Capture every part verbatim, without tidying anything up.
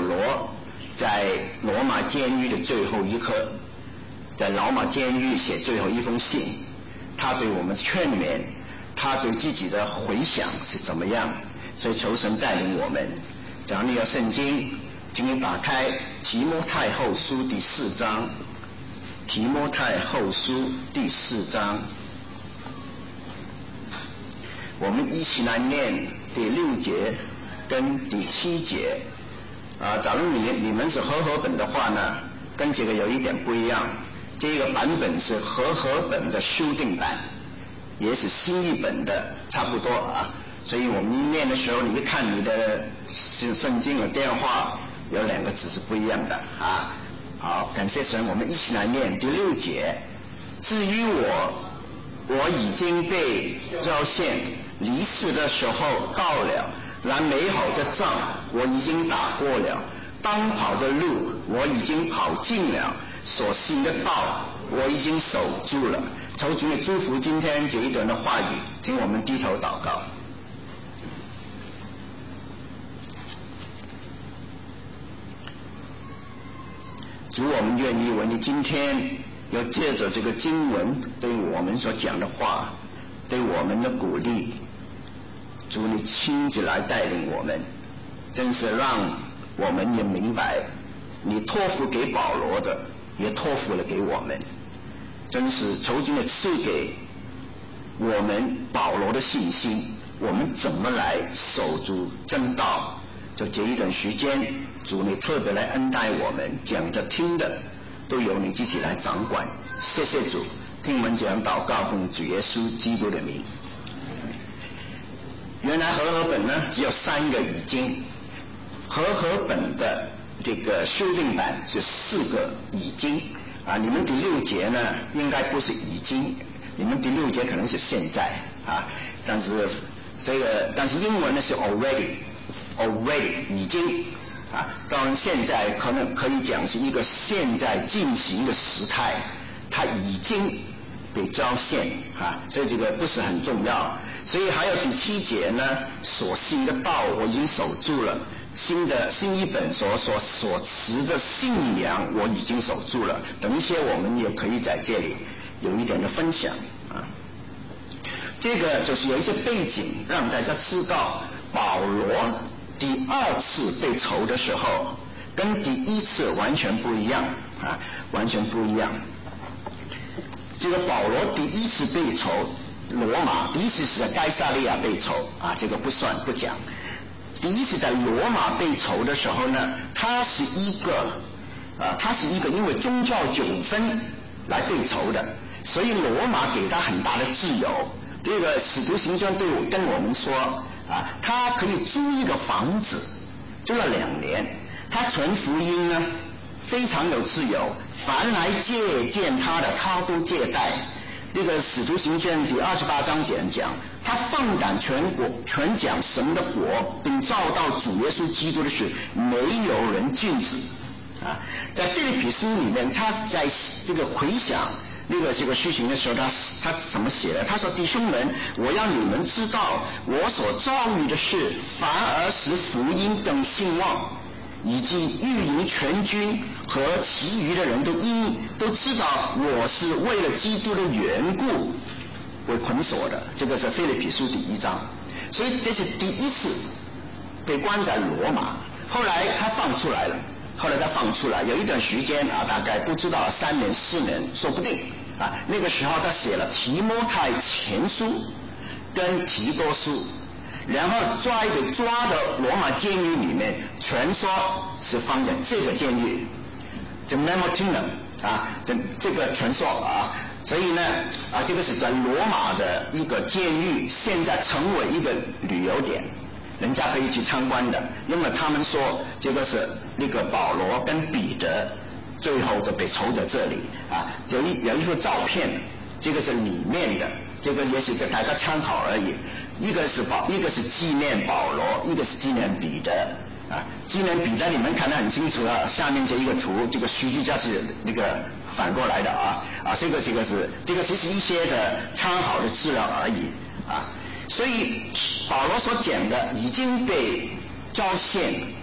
罗在罗马监狱的最后一刻，在罗马监狱写最后一封信，他对我们劝勉，他对自己的回想是怎么样。所以求神带领我们。假如你有圣经，请你打开提摩太后书第四章，提摩太后书第四章，我们一起来念第六节跟第七节。啊，假如你们你们是和合本的话呢，跟这个有一点不一样。这个版本是和合本的修订版，也是新译本的差不多啊。所以我们念的时候，你一看你的圣经的电话，有两个字是不一样的啊。好，感谢神，我们一起来念第六节。至于我，我已经被召献，离世的时候到了。那美好的仗我已经打过了，当跑的路我已经跑尽了，所信的道我已经守住了。求主也祝福今天这一段的话语，请我们低头祷告。主，我们愿意为你今天要借着这个经文对我们所讲的话，对我们的鼓励，主你亲自来带领我们，真是让我们也明白你托付给保罗的也托付了给我们，真是求主你赐给我们保罗的信心，我们怎么来守住真道。就这一段时间，主你特别来恩待我们，讲的听的都由你自己来掌管。谢谢主，听我们讲祷告，奉主耶稣基督的名。原来和合本呢只有三个已经，和合本的这个修订版是四个已经啊。你们第六节呢应该不是已经，你们第六节可能是现在啊，但是这个但是英文呢是 already already 已经啊。当然现在可能可以讲是一个现在进行的时态，它已经被召献啊，所以这个不是很重要。所以还有第七节呢，所信的道我已经守住了，新的新一本所所所持的信仰我已经守住了。等一些我们也可以在这里有一点的分享啊。这个就是有一些背景让大家知道，保罗第二次被囚的时候跟第一次完全不一样啊，完全不一样。这个保罗第一次被囚罗马，第一次是在该撒利亚被囚啊，这个不算不讲。第一次在罗马被囚的时候呢，他是一个啊，他是一个因为宗教纠纷来被囚的，所以罗马给他很大的自由。这个使徒行传对我跟我们说啊，他可以租一个房子，租了两年，他传福音呢非常有自由，凡来借鉴他的，他都借贷。这个使徒行传第二十八章这样讲，他放胆全国全讲神的国，并照到主耶稣基督的事，没有人禁止啊。在腓立比书里面，他在这个回想那个这个事情的时候，他他怎么写的？他说：弟兄们，我要你们知道，我所遭遇的事，反而使福音更兴旺，以及御营全军和其余的人都因都知道我是为了基督的缘故为捆锁的。这个是腓立比书第一章，所以这是第一次被关在罗马。后来他放出来了，后来他放出来有一段时间啊，大概不知道三年四年说不定啊。那个时候他写了提摩太前书跟提多书，然后抓被抓的罗马监狱里面，全说是放在这个监狱，这 Mamertinum 啊，这这个全说啊，所以呢啊，这个是在罗马的一个监狱，现在成为一个旅游点，人家可以去参观的，因为他们说这个是那个保罗跟彼得最后都被囚在这里啊，有一有一幅照片，这个是里面的，这个也是给大家参考而已。一个是保，一个是纪念保罗，一个是纪念彼得啊。纪念彼得你们看得很清楚啊，下面这一个图，这个十字架是那个反过来的啊啊，这个这个是这个只是一些的参考的资料而已啊。所以保罗所讲的已经被召献，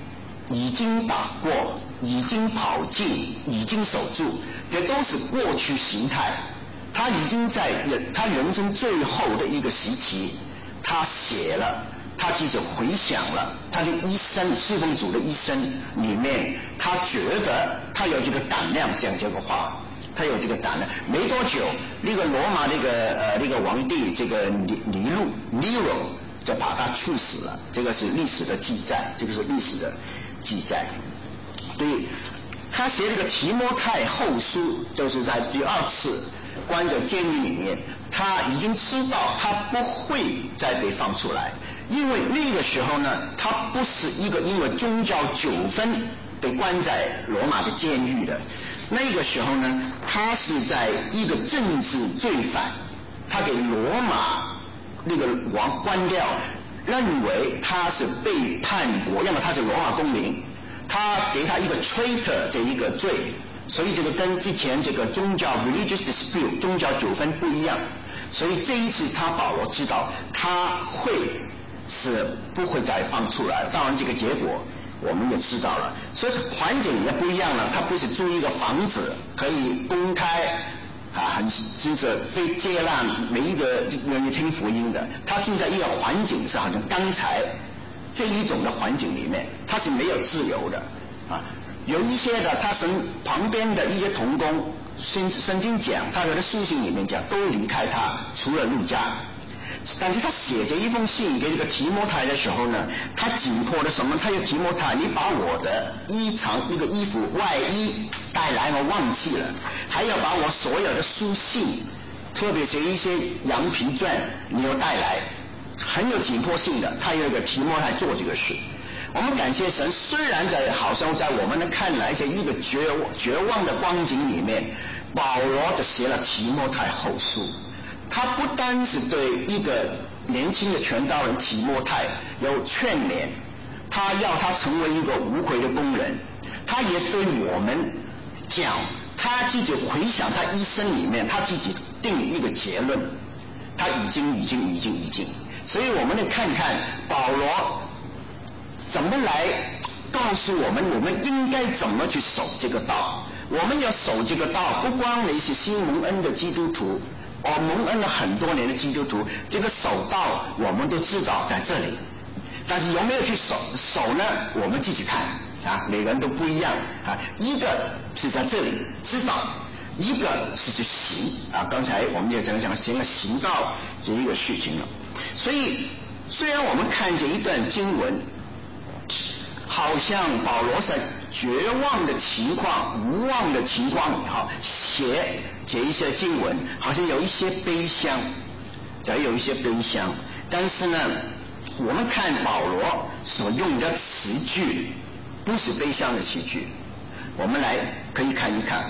已经打过，已经跑进，已经守住，这都是过去形态。他已经在人他人生最后的一个时期，他写了，他其实回想了他的一生，侍奉主的一生里面，他觉得他有这个胆量讲这个话，他有这个胆量。没多久，那个罗马那个呃那个皇帝这个尼尼禄 Nero 就把他处死了，这个是历史的记载，这个是历史的记载。对，他写这个提摩太后书，就是在第二次关在监狱里面，他已经知道他不会再被放出来，因为那个时候呢，他不是一个因为宗教纠纷被关在罗马的监狱的，那个时候呢，他是在一个政治罪犯，他给罗马那个王关掉，认为他是背叛国，要么他是罗马公民，他给他一个 traitor 这一个罪，所以这个跟之前这个宗教 religious dispute 宗教纠纷不一样，所以这一次他保罗知道他会是不会再放出来，当然这个结果我们也知道了，所以环境也不一样了，他不是租一个房子可以公开啊，很就是非接纳每一个人听福音的，他住在一个环境是好像刚才这一种的环境里面，他是没有自由的啊。有一些的，他从旁边的一些同工，圣圣经讲，他的书信里面讲，都离开他，除了路加。但是他写这一封信给这个提摩太的时候呢，他紧迫的什么？他有提摩太，你把我的衣裳那个衣服外衣带来，我忘记了，还要把我所有的书信，特别是一些羊皮卷，你要带来，很有紧迫性的。他有一个提摩太做这个事。我们感谢神，虽然在好像在我们的看来，在一个绝绝望的光景里面，保罗就写了提摩太后书。他不单是对一个年轻的传道人提摩太有劝勉，他要他成为一个无愧的工人，他也对我们讲，他自己回想他一生里面，他自己定一个结论，他已经已经已经已经，所以我们来看看保罗怎么来告诉我们，我们应该怎么去守这个道。我们要守这个道，不光那些新蒙恩的基督徒，我蒙恩了很多年的基督徒，这个守道我们都知道在这里，但是有没有去守守呢？我们自己看啊，每个人都不一样啊。一个是在这里知道，一个是去行啊。刚才我们也讲讲行了行道这一个事情了。所以虽然我们看见一段经文，好像保罗在绝望的情况、无望的情况里哈，写这一些经文，好像有一些悲伤，再有一些悲伤。但是呢，我们看保罗所用的词句，不是悲伤的词句。我们来可以看一看。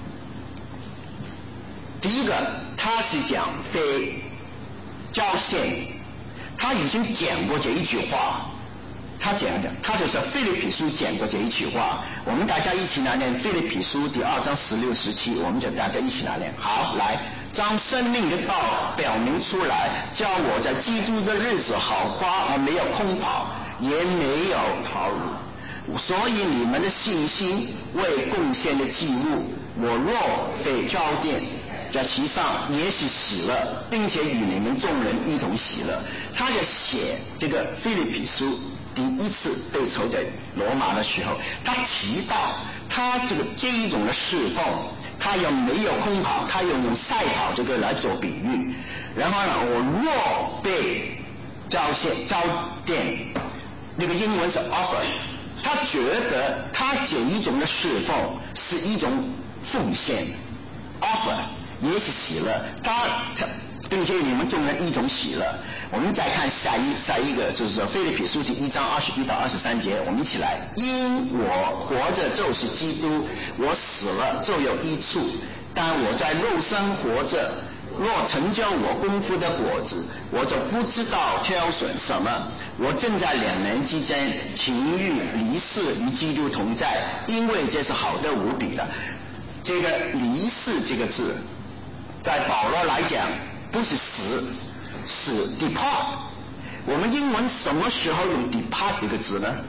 第一个，他是讲被教训，他已经讲过这一句话。他讲的，他就是腓立比书讲过这一句话，我们大家一起来念腓立比书第二章十六十七，我们就大家一起来念。好，来，将生命的道表明出来，叫我在基督的日子好花，而没有空跑，也没有逃入。所以你们的信心为贡献的祭物，我若被召奠，在其上也是喜乐，并且与你们众人一同喜乐。他就写这个腓立比书第一次被囚在罗马的时候，他提到他这个这一种的侍奉，他又没有空跑，他又用赛跑这个来做比喻。然后呢，我若被召献召奠，那个英文是 offer， 他觉得他这一种的侍奉是一种奉献 offer， 也是喜乐，他他并且你们众人一同喜乐。我们再看下一下一个，就是说腓立比书第一章二十一到二十三节，我们一起来。因我活着就是基督，我死了就有益处。但我在肉身活着，若成就我功夫的果子，我就不知道挑选什么。我正在两难之间，情欲离世与基督同在，因为这是好的无比的。这个离世这个字，在保罗来讲不是死，是 depart。我们英文什么时候用 depart 这个字呢？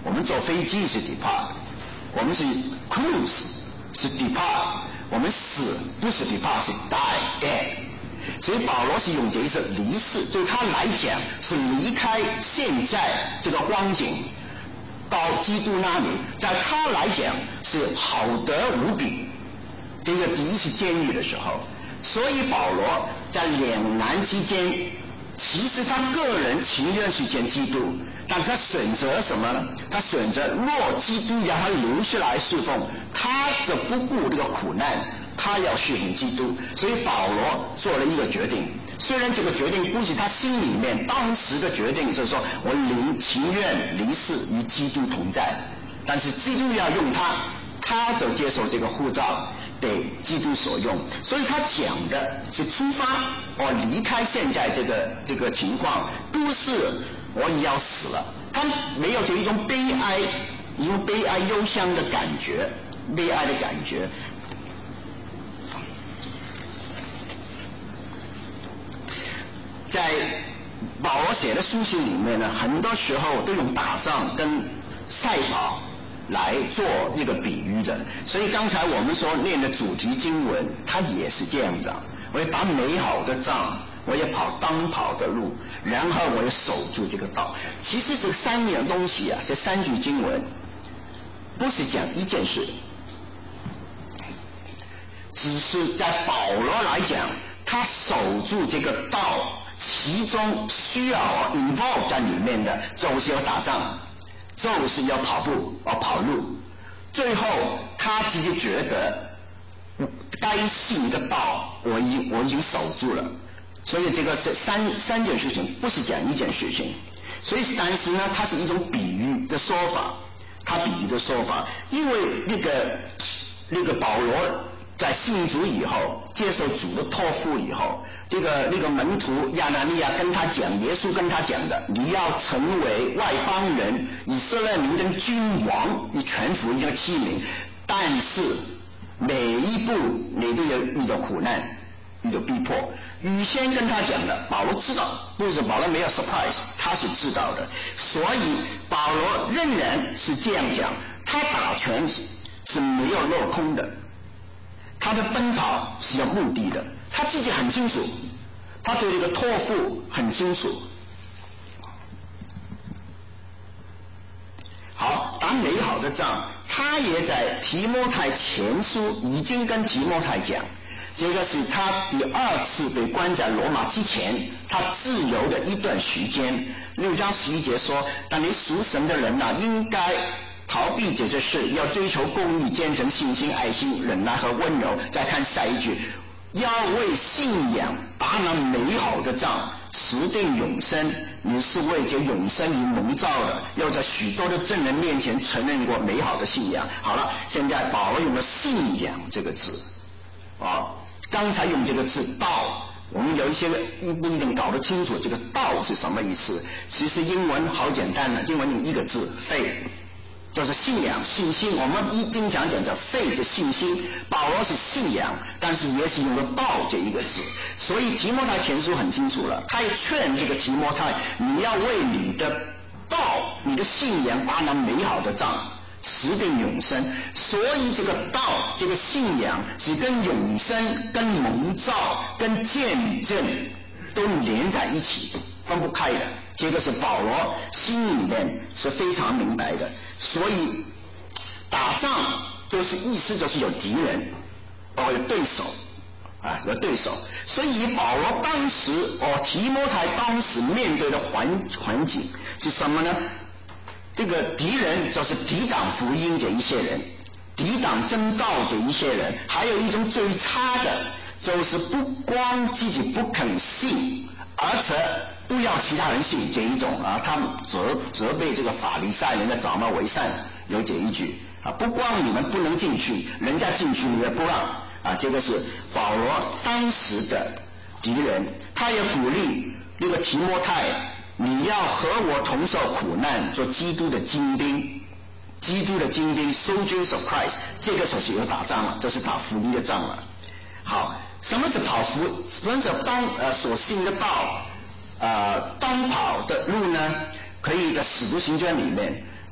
我们坐飞机是 depart， 我们是 cruise 是 depart， 我们死不是 depart 是 die dead。所以保罗是用这一个离世，对他来讲是离开现在这个光景，到基督那里，在他来讲是好得无比。这个第一次监狱的时候，所以保罗在两难之间，其实他个人情愿去见基督，但是他选择什么呢？他选择若基督让他留下来侍奉，他就不顾这个苦难，他要侍奉基督。所以保罗做了一个决定，虽然这个决定不是他心里面当时的决定，就是说我离情愿离世与基督同在，但是基督要用他，他就接受这个护照被基督所用。所以他讲的是出发，我离开现在这个这个情况，不是我也要死了，他没有这一种悲哀，一种悲哀忧伤的感觉，悲哀的感觉。在保罗写的书信里面呢，很多时候都用打仗跟赛跑来做一个比喻的，所以刚才我们说念的主题经文，它也是这样讲：我要打美好的仗，我要跑当跑的路，然后我要守住这个道。其实这三样东西啊，这三句经文不是讲一件事，只是在保罗来讲，他守住这个道，其中需要 involve 在里面的就是要打仗，就是要跑步要跑路。最后他自己觉得该信的道我已经我已经守住了，所以这个这三三件事情不是讲一件事情。所以但是呢，它是一种比喻的说法，他比喻的说法，因为那个那个保罗在信主以后，接受主的托付以后，这个那个门徒亚拿尼亚跟他讲，耶稣跟他讲的，你要成为外邦人以色列民的君王，你全福音的器皿，但是每一步你都有遇到苦难，遇到逼迫。预先跟他讲的，保罗知道，不是保罗没有 surprise， 他是知道的，所以保罗仍然是这样讲，他打拳是没有落空的，他的奔跑是有目的的，他自己很清楚，他对这个托付很清楚。好，打美好的仗，他也在提摩太前书已经跟提摩太讲，这个是他第二次被关在罗马之前，他自由的一段时间。六章十一节说，但你属神的人啊，应该逃避这些事，要追求公义、虔诚、信心、爱心、忍耐和温柔。再看下一句，要为信仰打那美好的仗，持定永生。你是为这永生而蒙召的，要在许多的证人面前承认过美好的信仰。好了，现在保罗用了信仰这个字啊，刚才用这个字道，我们有一些不一定搞得清楚这个道是什么意思。其实英文好简单的，英文用一个字 faith， 就是信仰信心。我们一经常讲叫 faith 信心，保罗是信仰，但是也是用了道这一个字。所以提摩太前书很清楚了，他也劝这个提摩太，你要为你的道、你的信仰打那美好的仗，持定永生。所以这个道、这个信仰是跟永生、跟蒙召、跟见证都连在一起，分不开的。这个是保罗心里面是非常明白的。所以打仗就是意思就是有敌人，哦有对手啊，有对手。所以保罗当时哦提摩太当时面对的环环境是什么呢？这个敌人就是抵挡福音这一些人，抵挡真道这一些人，还有一种最差的就是不光自己不肯信，而且不要其他人信这一种啊，他们责责备这个法利赛人的假冒为善，有这一句啊，不光你们不能进去，人家进去你也不让啊，这个是保罗当时的敌人。他也鼓励那个提摩太，你要和我同受苦难，做基督的精兵，基督的精兵 soldiers of Christ。 这个时候是有打仗了，这是打福音的仗了。好，什么是跑福什么是当呃所信的道呃当跑的路呢？可以在使徒行传里面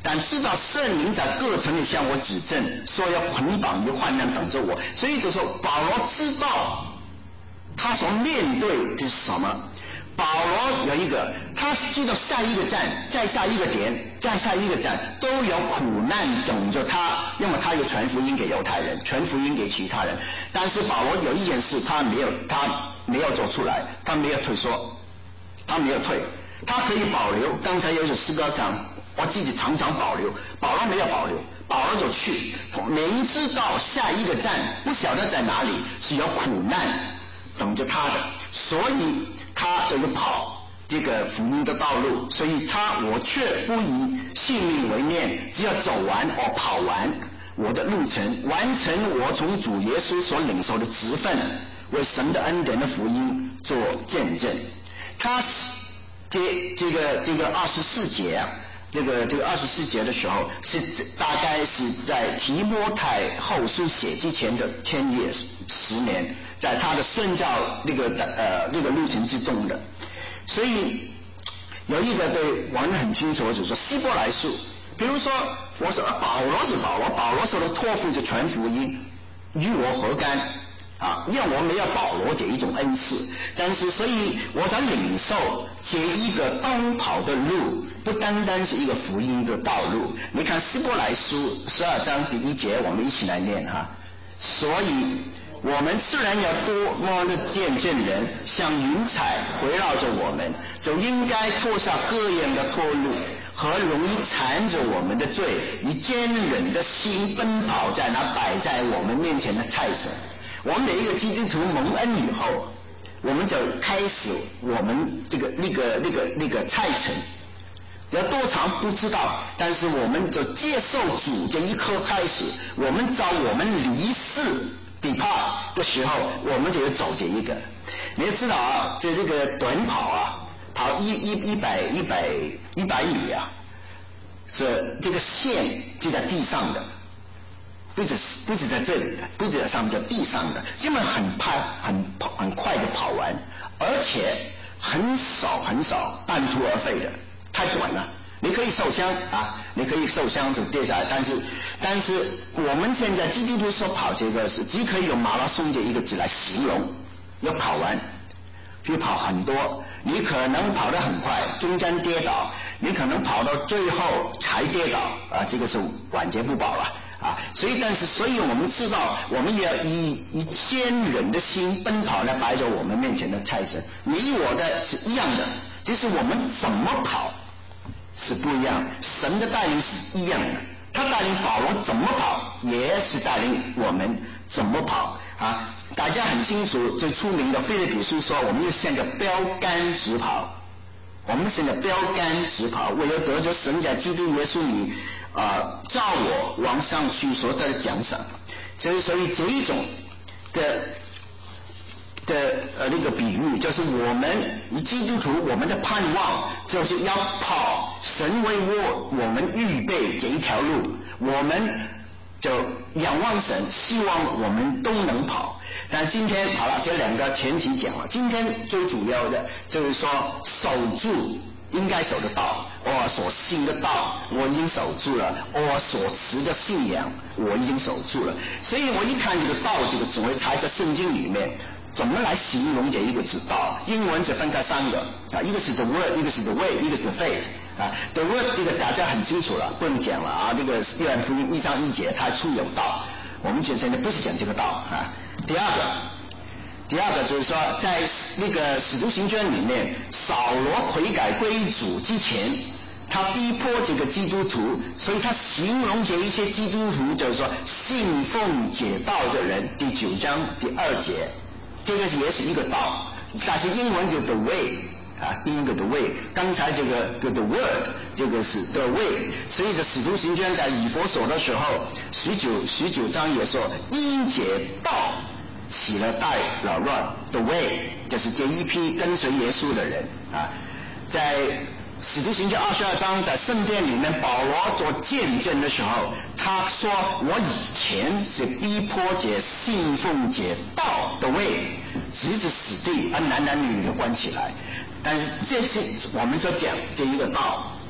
但知道圣灵在各城里向我指证，说要捆绑与患难等着我。所以就说保罗知道他所面对的是什么。保罗有一个，他知道下一个站，再下一个点，再下一个站都有苦难等着他，要么他有传福音给犹太人，传福音给其他人。但是保罗有一件事他没有，他没有做出来，他没有退缩，他没有退，他可以保留。刚才有首诗歌讲，我自己常常保留，保罗没有保留，保罗就去，明知道下一个站不晓得在哪里，是有苦难等着他的，所以他就跑这个福音的道路。所以他我却不以性命为念，只要走完我跑完我的路程，完成我从主耶稣所领受的职分，为神的恩典的福音做见证。他这这个这个二十四节啊，这个这个二十四节的时候，是大概是在提摩太后书写之前的千叶十年，在他的宣教那个呃那个路程之中的。所以有一个对我们很清楚，就是说希伯来书，比如说我说啊保罗是保罗，保罗受了托付就传福音，与我何干啊？因为我没有保罗这一种恩赐，但是所以我想领受这一个当跑的路，不单单是一个福音的道路。你看希伯来书十二章第一节，我们一起来念哈。所以我们虽然有多么的见证人像云彩围绕着我们，就应该脱下各样的脱路和容易缠着我们的罪，以坚忍的心奔跑在那摆在我们面前的菜色。我们每一个基督徒蒙恩以后，我们就开始我们这个那个那个那个菜程，要多长不知道，但是我们就接受主这一刻开始，我们找我们离世depart的时候，我们就要走这一个。你要知道啊，这这个短跑啊，跑一一一百一百一百米啊，是这个线就在地上的，不是不是在这里的，不是在上面，在地上的，基本很快很很快的跑完，而且很少很少半途而废的，太短了。你可以受伤啊，你可以受伤就跌下来，但是但是我们现在基督徒所跑这个是只可以用马拉松这一个字来形容，要跑完，就跑很多，你可能跑得很快，中间跌倒，你可能跑到最后才跌倒啊，这个是晚节不保了啊。所以但是所以我们知道，我们也要以以坚忍的心奔跑来摆在我们面前的菜色，你我的是一样的，只是我们怎么跑是不一样，神的带领是一样的，他带领保罗怎么跑，也是带领我们怎么跑啊！大家很清楚，最出名的腓立比书说，我们要向着标杆直跑，我们向着标杆直跑，为了得着神在基督耶稣里啊，照我往上去所得的奖赏。所以，所以这一种的。的呃那个比喻，就是我们以基督徒我们的盼望就是要跑神为我我们预备这一条路，我们就仰望神，希望我们都能跑。但今天好了，这两个前提讲了，今天最主要的就是说守住应该守得到，我所信的道我已经守住了，我所持的信仰我已经守住了。所以我一看这个道这个词，我猜在圣经里面怎么来形容这一个字道？英文是分开三个啊，一个是 the word， 一个是 the way， 一个是 the faith 啊。the word 这个大家很清楚了，不用讲了啊。这个约翰福音一章一节，他出有道，我们现在不是讲这个道啊。第二个，第二个就是说，在那个使徒行传里面，扫罗悔改归主之前，他逼迫这个基督徒，所以他形容这一些基督徒就是说信奉解道的人。第九章第二节。这个也是一个道，但是英文就 the way 啊，英文 the way， 刚才这个 the word 这个是 the way， 所以这使徒行传在以弗所的时候，十九十九章也说因解道起了大扰乱 the way， 就是这一批跟随耶稣的人啊，在使徒行传二十二章，在圣殿里面，保罗做见证的时候，他说：“我以前是逼迫解信奉解道的位，直至死地，把男男女女关起来。但是这次我们所讲这一个道，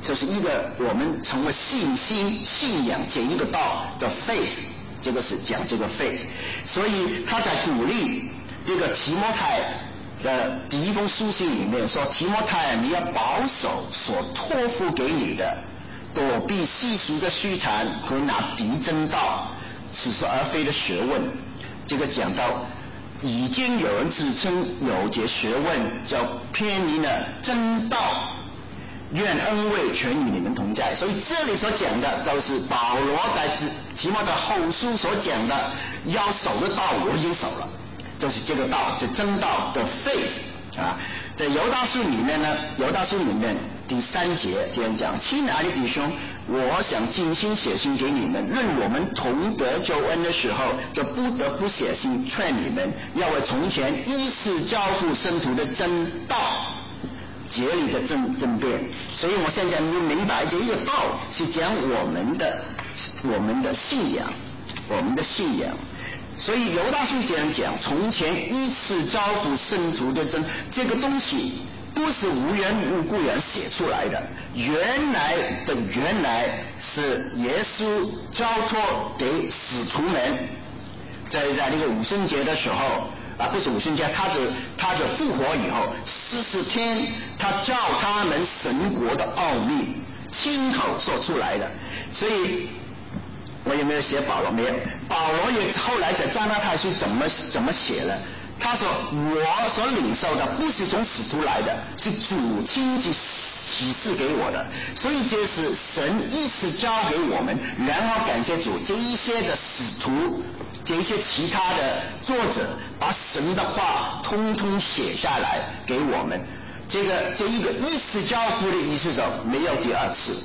就是一个我们成为信心、信仰这一个道的 faith， 这个是讲这个 faith， 所以他在鼓励这个提摩太的第一封书信里面说，提摩太你要保守所托付给你的，躲避世俗的虚谈和那敌真道似是而非的学问。这个讲到已经有人自称有节学问，叫偏离了真道，愿恩惠全与你们同在。所以这里所讲的都是保罗在提摩太后书所讲的要守的道，我已经守了，就是这个道，这真道的 faith 啊。在犹大书里面呢，犹大书里面第三节这样讲：亲爱的弟兄，我想尽心写信给你们，论我们同得救恩的时候，就不得不写信劝你们，要为从前依次交付圣徒的真道竭力的争争辩。所以我现在你明白，这一个道是讲我们的我们的信仰，我们的信仰。所以犹大书这样讲，从前依次交付圣徒的真，这个东西不是无缘无故人写出来的，原来的原来是耶稣交托给使徒们，在在那个五旬节的时候啊，不是五旬节，他的他的复活以后四十天，他教他们神国的奥秘，亲口说出来的。所以我有没有写保罗？没有。保罗也后来在加拉太书怎么怎么写了？他说我所领受的不是从使徒来的，是主亲自启示给我的，所以这是神一次交给我们，然后感谢主，这一些的使徒，这一些其他的作者把神的话通通写下来给我们。这个这一个一次交付的意思说，没有第二次，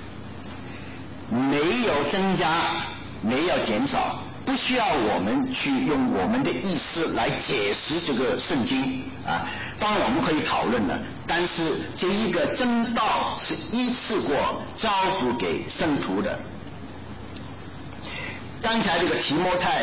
没有增加，没有减少，不需要我们去用我们的意思来解释这个圣经啊。当然我们可以讨论了，但是这一个真道是一次过交付给圣徒的。刚才这个提摩太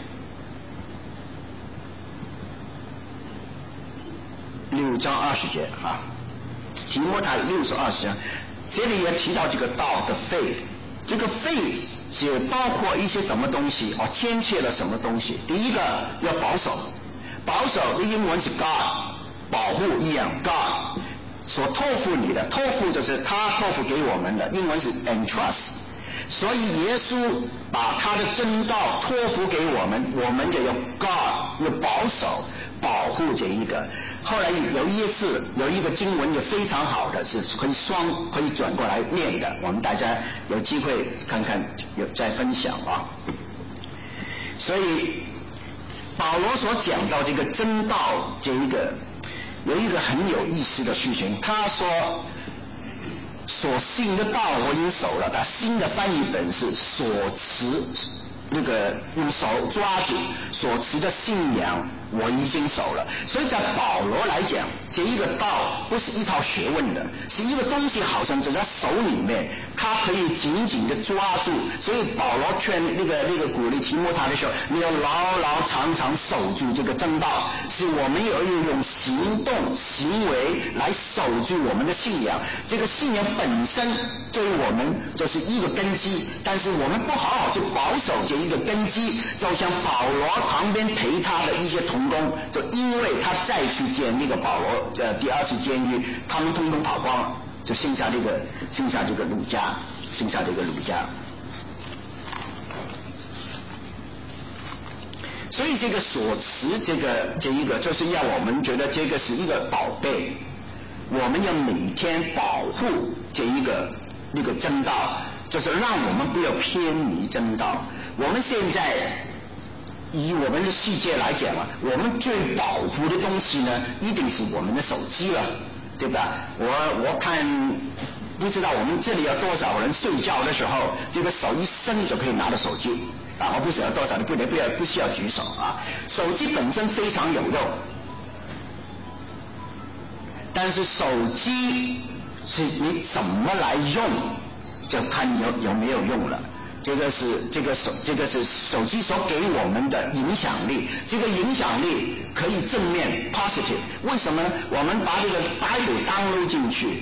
六章二十节啊，提摩太六十二章，这里也提到这个道的 faith。这个 faith 是包括一些什么东西哦，牵切了什么东西。第一个要保守，保守的英文是 God， 保护一样 God 所托付你的，托付就是他托付给我们的，英文是 entrust。所以耶稣把他的真道托付给我们，我们就要 God 要保守保护这一个。后来有一次有一个经文也非常好的，是可以双可以转过来念的，我们大家有机会看看有再分享啊。所以保罗所讲到这个真道这一个有一个很有意思的事情，他说所信的道我已经守了，他新的翻译本是所持那个用手抓住所持的信仰我已经守了。所以在保罗来讲，这一个道不是一套学问的，是一个东西好像在他手里面，他可以紧紧的抓住。所以保罗劝那个那个鼓励提摩太的时候，你要牢牢常常守住这个真道，是我们要用行动行为来守住我们的信仰。这个信仰本身对于我们就是一个根基，但是我们不好好去保守这一个根基，就像保罗旁边陪他的一些同工，就因为他再去见那个保罗呃第二次监狱，他们通通跑光了，就剩下这个剩下这个鲁家，剩下这个鲁家。所以这个所持这个这一个就是要我们觉得这个是一个宝贝，我们要每天保护这一个那个真道，就是让我们不要偏离真道。我们现在以我们的世界来讲啊，我们最保护的东西呢，一定是我们的手机了，对吧？我我看不知道我们这里有多少人睡觉的时候，这个手一伸就可以拿到手机啊！我不知道多少，你不能不要不需要举手啊。手机本身非常有用，但是手机是你怎么来用，就看你有有没有用了。这个是这个手这个是手机所给我们的影响力，这个影响力可以正面 positive。为什么呢？我们把这个 Bible download 进去，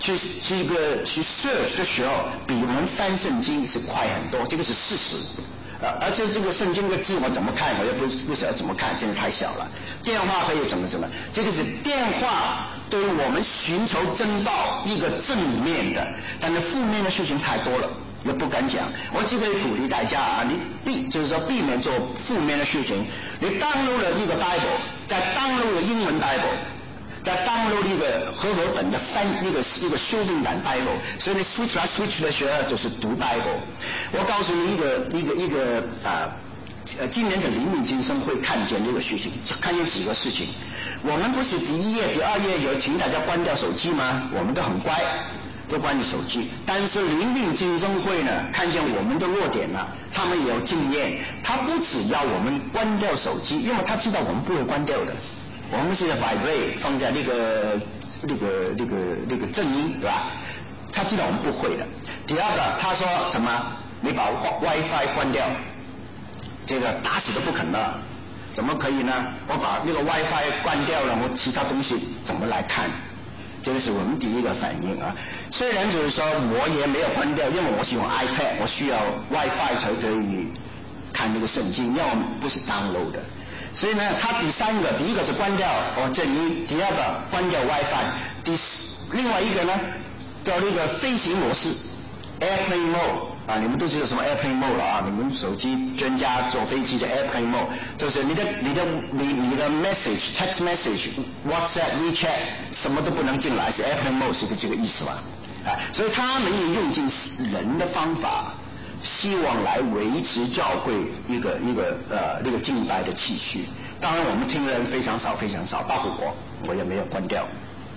去去一个去 search 的时候，比我们翻圣经是快很多，这个是事实。呃，而且这个圣经的字我怎么看，我也不不晓得怎么看，现在太小了。电话可以怎么怎么，这个是电话对于我们寻求真道一个正面的，但是负面的事情太多了，也不敢讲。我只可以鼓励大家啊，你避就是说避免做负面的事情。你当录了一个 Bible， 再当录了英文 Bible， 再当录一个和合本的翻一个一个修订版 Bible， 所以你 switch 来 switch 的时候就是读 Bible。我告诉你一个一个一个啊。呃，今年的灵命今生会看见这个事情，看见几个事情。我们不是第一页、第二页有请大家关掉手机吗？我们都很乖，都关掉手机。但是灵命今生会呢，看见我们的弱点了，他们也有经验。他不只要我们关掉手机，因为他知道我们不会关掉的。我们是 vibrate 放在那个那个那个那个正音，对吧？他知道我们不会的。第二个，他说什么？你把 WiFi 关掉。这个打死都不肯了，怎么可以呢？我把那个 WiFi 关掉了，我其他东西怎么来看？这个是我们第一个反应啊。虽然就是说我也没有关掉，因为我是用 iPad， 我需要 WiFi 才可以看那个圣经，因为我们不是 download 的。所以呢，它第三个，第一个是关掉哦正音，第二个关掉 WiFi， 第另外一个呢叫那个飞行模式 Airplane Mode。啊，你们都知道什么 Airplane Mode 了啊？你们手机专家坐飞机的 Airplane Mode， 就是你的你的你你的 message text message、WhatsApp、WeChat 什么都不能进来，是 Airplane Mode 是个这个意思吧？啊，所以他们也用尽人的方法，希望来维持教会一个一个呃那个敬拜的气序。当然，我们听的人非常少非常少，包括我，我也没有关掉。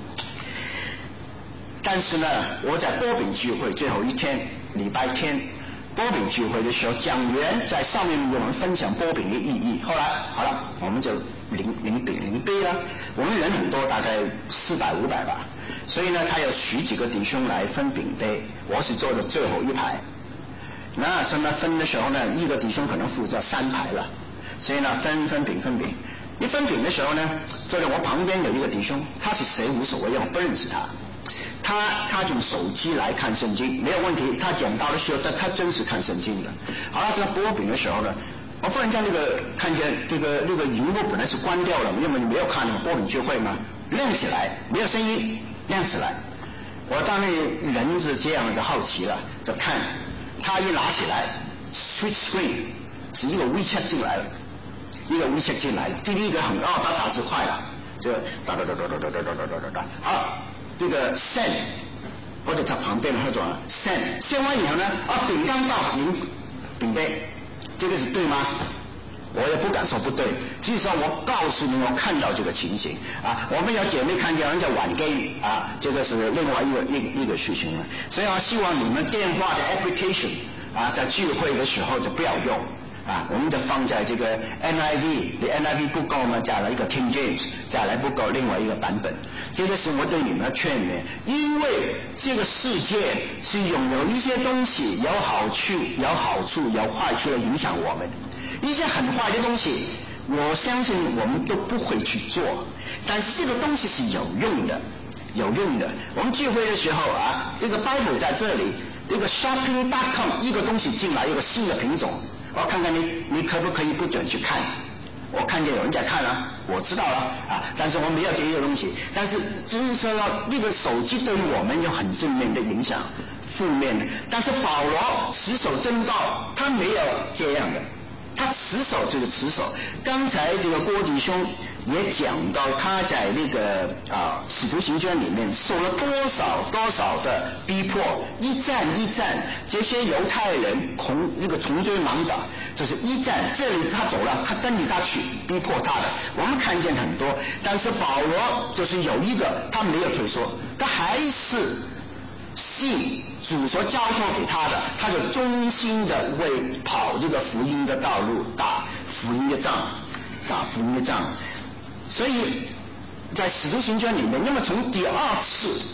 但是呢，我在波饼聚会最后一天，礼拜天波饼聚会的时候，讲员在上面跟我们分享波饼的意义。后来好了，我们就领领饼领杯了。我们人很多，大概四百五百吧，所以呢，他有许几个弟兄来分饼杯，我是坐的最后一排。那所以呢，分的时候呢，一个弟兄可能负责三排了，所以呢，分分饼分饼。一分饼的时候呢，坐在我旁边有一个弟兄，他是谁无所谓，我不认识他。他他用手机来看圣经没有问题，他讲到的时候，他他真是看圣经的。好了，这个波饼的时候呢，我忽然间那个看见这个那个荧幕本来是关掉了，因为你没有看那个波饼聚会嘛，亮起来，没有声音，亮起来。我当那人是这样就好奇了，就看他一拿起来 ，switch screen 是一个 WeChat 进来了，一个 WeChat 进来了，第一个很哦，他打字快了，这哒哒哒哒哒哒哒哒哒哒哒，好。这个 send， 或者他旁边那种 send， send 完以后呢，啊，饼刚到您饼杯，这个是对吗？我也不敢说不对，至少我告诉你，我看到这个情形啊。我们有姐妹看见人家晚给啊，这个是另外一个一一个事情了。所以我希望你们电话的 application 啊，在聚会的时候就不要用。啊，我们就放在这个 N I V， 你 N I V 不够嘛，加了一个 King James， 加来不够另外一个版本。这个是我对你们的劝勉，因为这个世界是拥有一些东西有好处、有好处、有坏处来影响我们。一些很坏的东西，我相信我们都不会去做，但是这个东西是有用的，有用的。我们聚会的时候啊，这个 Bible 在这里，这个 shopping dot com 一个东西进来，一个新的品种。我看看你，你可不可以不准去看？我看见有人在看了，我知道了啊，但是我没有这些东西。但是就是说，那个手机对于我们有很正面的影响，负面的。但是保罗持守真道，他没有这样的，他持守就是持守。刚才这个郭弟兄也讲到，他在那个啊《使徒行传》里面受了多少多少的逼迫，一战一战，这些犹太人从那个穷追猛打，就是一战。这里他走了，他跟着他去逼迫他的，我们看见很多。但是保罗就是有一个，他没有退缩，他还是信主所交托给他的，他就忠心的为跑这个福音的道路，打福音的仗，打福音的仗。所以在使徒行传里面，那么从第二次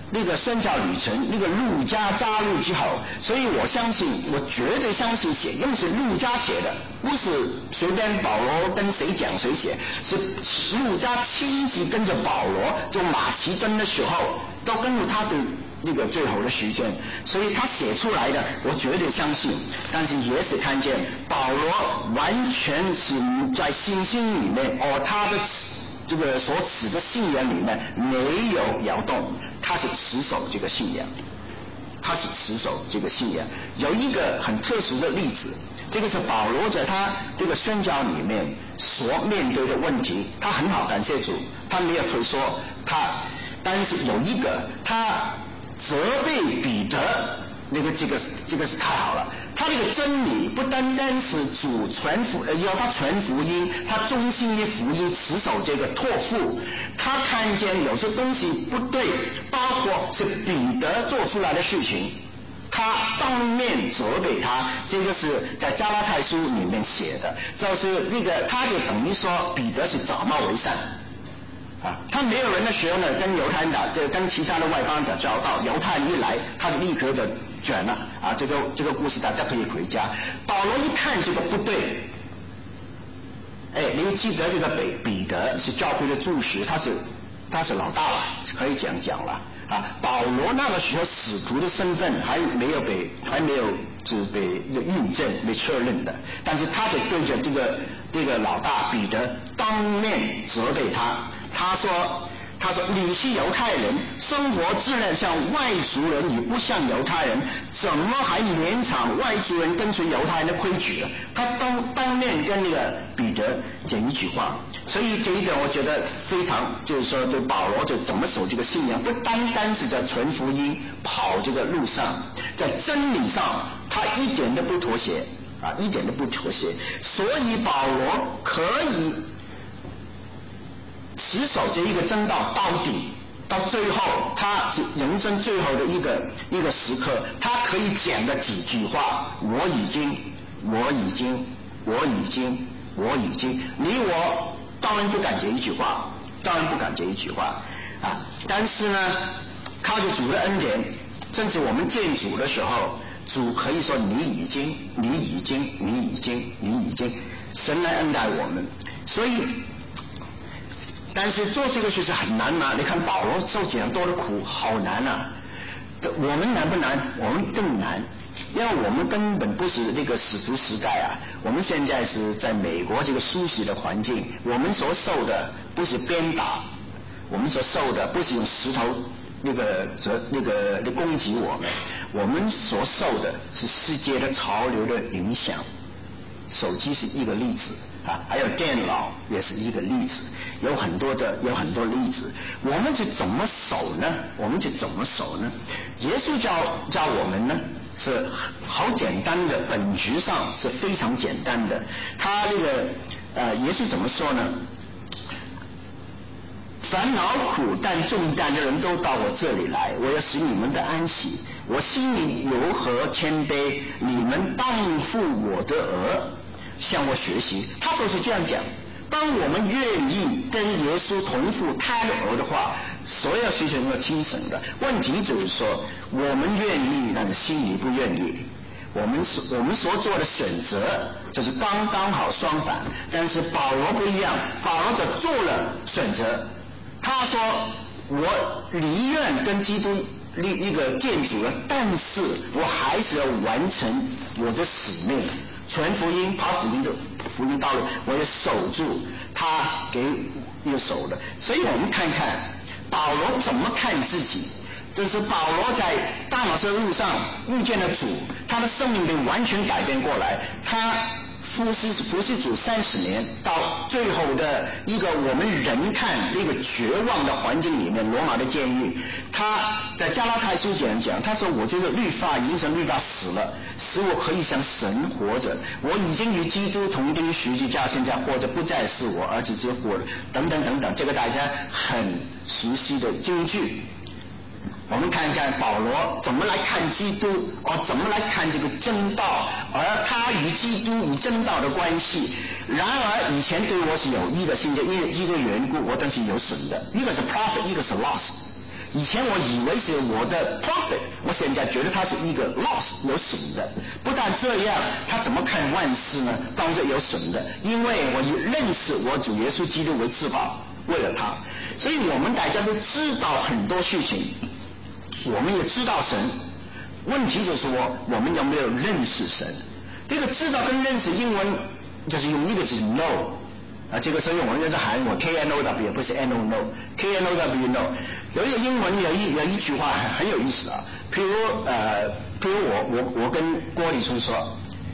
那个宣教旅程，那个路加加入之后，所以我相信，我绝对相信写，因为是路加写的，不是随便保罗跟谁讲谁写，是路加亲自跟着保罗就马其顿的时候，都跟着他的那个最后的时间，所以他写出来的，我绝对相信。但是也是看见保罗完全是在信心里面，哦，他的这个所持的信仰里面没有摇动，他是持守这个信仰，他是持守这个信仰。有一个很特殊的例子，这个是保罗在他这个宣教里面所面对的问题，他很好，感谢主，他没有退缩，他但是有一个他责备彼得，那个这个这个是太好了。他这个真理不单单是主传福，呃，要他传福音，他忠心于福音，持守这个托付。他看见有些东西不对，包括是彼得做出来的事情，他当面责备他。这个是在加拉太书里面写的，就是那个他就等于说彼得是假冒为善。啊，他没有人的时候呢，跟犹太人打，这跟其他的外邦人打交道，犹太人一来，他就立刻就卷了啊！这个这个故事大家可以回家。保罗一看这个不对，哎，你记得这个彼彼得是教会的柱石，他是他是老大了，可以这样讲了啊。保罗那个时候使徒的身份还没有被还没有是被印证、被确认的，但是他就对着这个这个老大彼得当面责备他。他说：“他说你是犹太人，生活自然像外族人，也不像犹太人，怎么还勉强外族人跟随犹太人的规矩呢？”他当当面跟那个彼得讲一句话，所以这一点我觉得非常，就是说对保罗就怎么守这个信仰，不单单是在传福音、跑这个路上，在真理上他一点都不妥协啊，一点都不妥协。所以保罗可以持守这一个真道到底，到最后他人生最后的一个一个时刻，他可以讲的几句话，我已经我已经我已经我已经你我当然不敢讲一句话，当然不敢讲一句话啊。但是呢，靠着主的恩典，正是我们见主的时候，主可以说你已经你已经你已经你已经神来恩待我们。所以但是做这个事是很难吗？你看保罗受这样多的苦，好难啊！我们难不难？我们更难，因为我们根本不是那个使徒时代啊。我们现在是在美国这个舒适的环境，我们所受的不是鞭打，我们所受的不是用石头那个责那个那攻击我们，我们所受的是世界的潮流的影响。手机是一个例子啊，还有电脑也是一个例子，有很多的有很多例子。我们是怎么守呢？我们是怎么守呢？耶稣教教我们呢是好简单的，本质上是非常简单的。他那个呃，耶稣怎么说呢？烦恼苦担重担的人都到我这里来，我要使你们的安息。我心里柔和谦卑，你们当负我的额，向我学习。他都是这样讲。当我们愿意跟耶稣同负他的额的话，所有事情都轻省的。问题就是说，我们愿意，但是心里不愿意。我们所我们所做的选择就是刚刚好相反。但是保罗不一样，保罗就做了选择。他说：“我离愿跟基督立一个建主了，但是我还是要完成我的使命，传福音、跑福音的福音道路，我要守住他给一个守的。”所以我们看看保罗怎么看自己。就是保罗在大马色路上遇见了主，他的生命被完全改变过来。他服侍服侍主三十年，到最后的一个我们人看一个绝望的环境里面，罗马的监狱。他在加拉太书这样讲，他说：“我这个律法已经神律法死了，使我可以向神活着。我已经与基督同钉十字架，现在活着不再是我，而只是活了。”等等等等，这个大家很熟悉的经句。我们看看保罗怎么来看基督，哦，怎么来看这个真道，而他与基督与真道的关系。然而以前对我是有益的，现在因为一个缘故，我等是有损的。一个是 profit， 一个是 loss。 以前我以为是我的 profit， 我现在觉得它是一个 loss 有损的。不但这样，他怎么看万事呢？当作有损的，因为我认识我主耶稣基督为至宝，为了他。所以我们大家都知道很多事情，我们也知道神，问题就是说我们有没有认识神。这个知道跟认识英文就是用一个字 know 啊，这个所以我们就是韩文 K N O W 不是 N O no K N O W know。 有一个英文有一有一句话很有意思啊，譬如呃譬如我我我跟郭立春说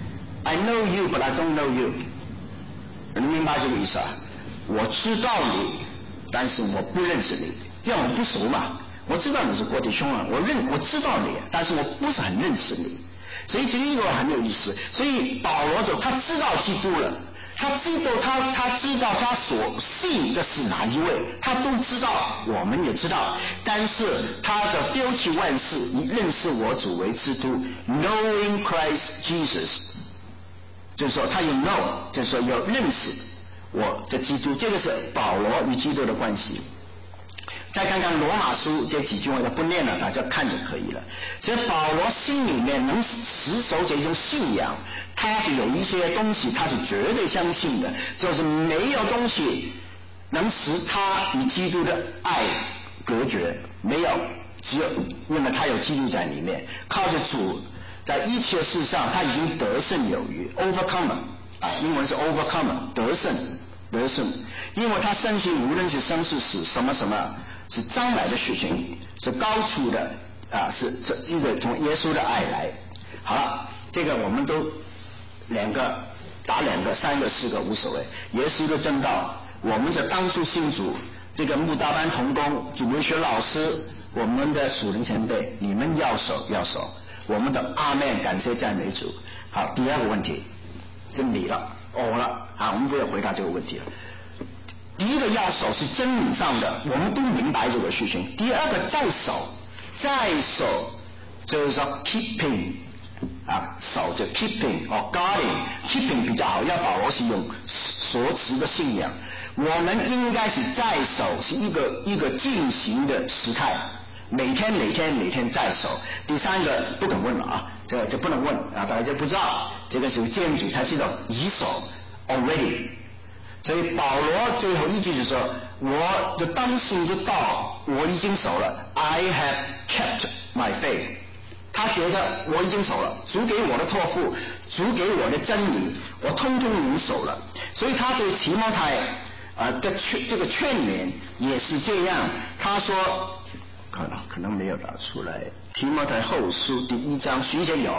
I know you but I don't know you， 你明白这个意思啊？我知道你，但是我不认识你，因为我们不熟嘛。我知道你是郭弟兄啊，我认我知道你，但是我不是很认识你。所以这一个很有意思。所以保罗就他知道基督了，他知道他他知道他所信的是哪一位，他都知道，我们也知道。但是他的丢弃万事，以认识我主为基督 ，knowing Christ Jesus， 就是说他有 know， 就是说有认识我的基督，这个是保罗与基督的关系。再看看罗马书这几句话就不念了，大家看就可以了。所以保罗心里面能持守这种信仰，他是有一些东西他是绝对相信的，就是没有东西能使他与基督的爱隔绝，没有，只有因为他有基督在里面，靠着主在一切事上他已经得胜有余 overcomer 啊，英文是 overcomer 得胜得胜，因为他深信无论是生是死什么什么是将来的事情，是高处的啊，是这这个从耶稣的爱来。好了，这个我们都两个打两个三个四个无所谓。耶稣的正道，我们是当初信主，这个穆大班同工主日学老师，我们的属灵前辈，你们要守要守，我们的阿们，感谢赞美主。好，第二个问题就你了哦了啊，我们不要回答这个问题了。第一个要守是真理上的，我们都明白这个事情。第二个再守，再守就是说 keeping 啊，守着 keeping 或 guarding，keeping 比较好，要保罗是用所持的信仰。我们应该是再守，是一个一个进行的时态，每天每天每天再守。第三个不敢问了啊，这个这不能问啊，大家就不知道，这个是见主才知道已守 already。所以保罗最后一句就说，我的当信之道我已经守了 I have kept my faith， 他觉得我已经守了，主给我的托付，主给我的真理我通通已经守了。所以他对提摩太呃的劝这个劝勉也是这样，他说可能可能没有打出来，提摩太后书第一章十一节有，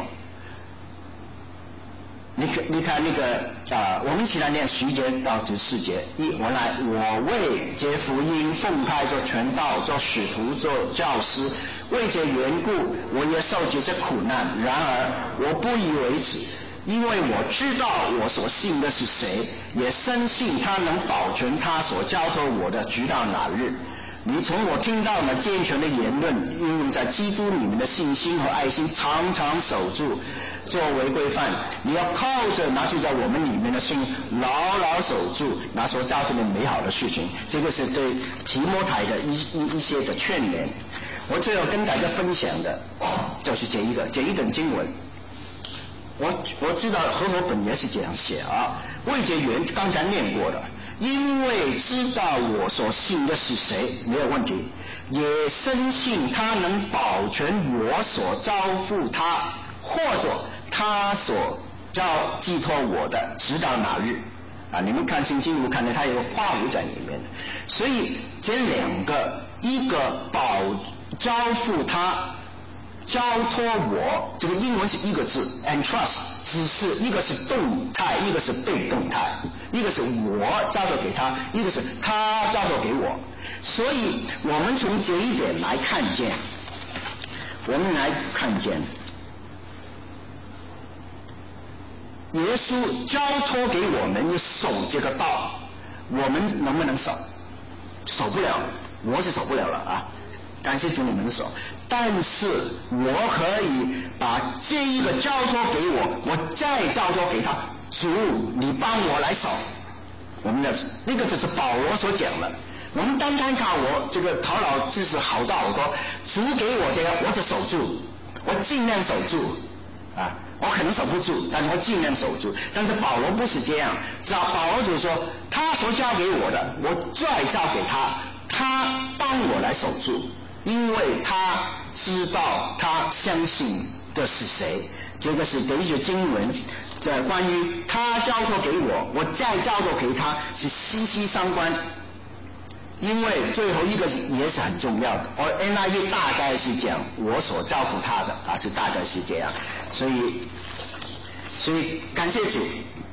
你看，你看那个啊、呃，我们一起来念十一节到十四节。一，我来，我为这福音奉派做传道，做使徒，做教师，为这缘故，我也受这些苦难。然而，我不以为耻，因为我知道我所信的是谁，也深信他能保全他所交托我的，直到那日。你从我听到那健全的言论，应用在基督里面的信心和爱心，常常守住，作为规范。你要靠着那住在我们里面的心，牢牢守住那所造成的美好的事情。这个是对提摩太的一一一些的劝勉。我最后跟大家分享的就是这一个这一段经文。我我知道和合本也是这样写啊，为这缘刚才念过的。因为知道我所信的是谁，没有问题，也深信他能保全我所交付他，或者他所交寄托我的，直到哪日啊？你们看圣经，你们看到他有个话语在里面，所以这两个，一个保交付他，交托我，这个英文是一个字 entrust， 只是一个是动态，一个是被动态，一个是我交托给他，一个是他交托给我。所以我们从这一点来看见，我们来看见耶稣交托给我们守这个道，我们能不能守？守不了，我是守不了了啊！感谢主你们守，但是我可以把这一个交托给我，我再交托给他，主你帮我来守。我们的那个只是保罗所讲的， 我们单单靠我这个头脑知识好到耳朵，主给我这个，我就守住，我尽量守住啊。我可能守不住，但是我尽量守住。但是保罗不是这样，只要保罗就是说，他所交给我的，我再交给他，他帮我来守住，因为他知道他相信的是谁。这个是第一句经文，这关于他交托给我，我再交托给他，是息息相关。因为最后一个也是很重要的，而 N I V 大概是讲我所交付他的啊，是大概是这样，所以所以感谢主。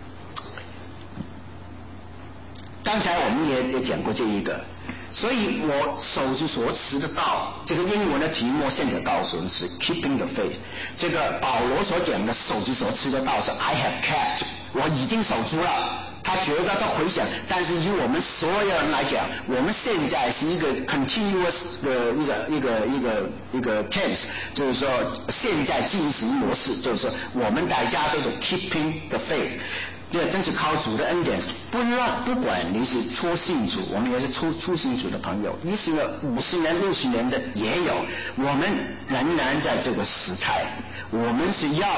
刚才我们也也讲过这一个，所以我手之所持的道，这个英文的题目现在告诉我们是 keeping the faith。这个保罗所讲的手之所持的道是 I have kept， 我已经守住了。他觉得他回想，但是以我们所有人来讲，我们现在是一个 continuous 的一个一个一个一个 tense， 就是说现在进行模式，就是说我们大家都是 keeping the faith。这真是靠主的恩典，不让不管你是初信主，我们也是初初信主的朋友，一十个、五十年、六十年的也有，我们仍然在这个时代，我们是要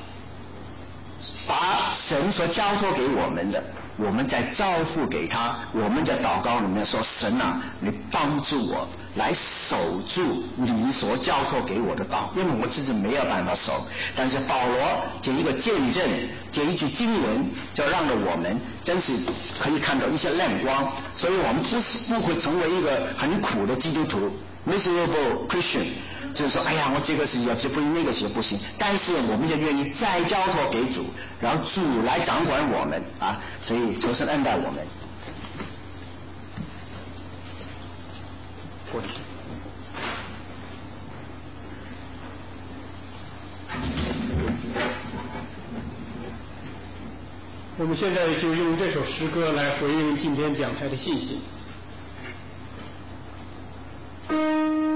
把神所交托给我们的，我们在交付给他，我们在祷告里面说，神啊，你帮助我来守住你所交托给我的道，因为我自己没有办法守。但是保罗这一个见证，这一句经文，就让了我们真是可以看到一些亮光，所以我们不是不会成为一个很苦的基督徒 miserable Christian， 就是说哎呀我这个是要这不行那个是不行，但是我们就愿意再交托给主，然后主来掌管我们啊，所以求神恩待我们。过去我们现在就用这首诗歌来回应今天讲台的信息。